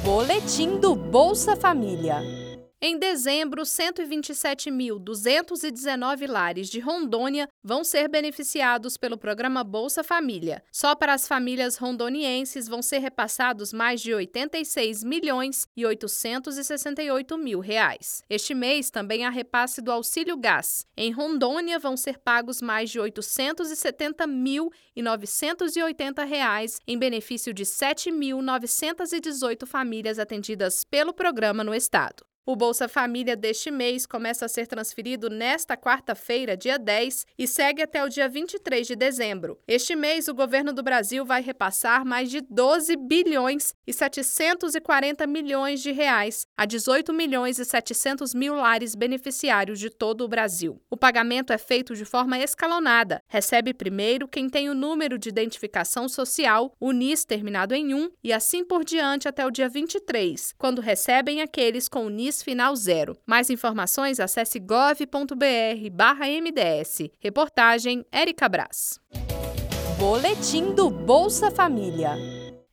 Boletim do Bolsa Família. Em dezembro, 127.219 lares de Rondônia vão ser beneficiados pelo programa Bolsa Família. Só para as famílias rondonienses vão ser repassados mais de R$ 86.868.000. Este mês também há repasse do Auxílio Gás. Em Rondônia vão ser pagos mais de R$ 870.980 em benefício de 7.918 famílias atendidas pelo programa no estado. O Bolsa Família deste mês começa a ser transferido nesta quarta-feira, dia 10, e segue até o dia 23 de dezembro. Este mês, o governo do Brasil vai repassar mais de 12 bilhões e 740 milhões de reais a 18 milhões e 700 mil lares beneficiários de todo o Brasil. O pagamento é feito de forma escalonada. Recebe primeiro quem tem o número de identificação social, o NIS terminado em 1, e assim por diante até o dia 23, quando recebem aqueles com o NIS final 0. Mais informações, acesse gov.br/MDS. Reportagem Érica Brás. Boletim do Bolsa Família.